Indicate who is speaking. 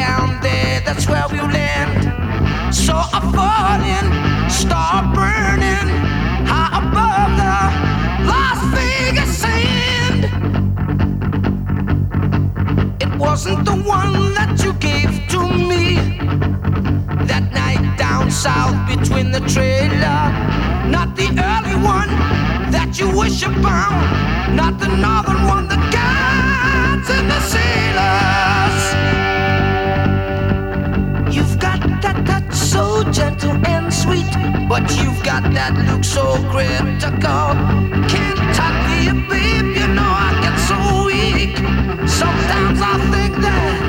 Speaker 1: down there, that's where we land. So I fall in, start burning, high above the Las Vegas sand. It wasn't the one that you gave to me that night down south between the trailer. Not the early one that you wish upon, not the northern one, the guides and the sailors. You've got that touch so gentle and sweet, but you've got that look so critical. Can't talk to you, babe, you know I get so weak. Sometimes I think that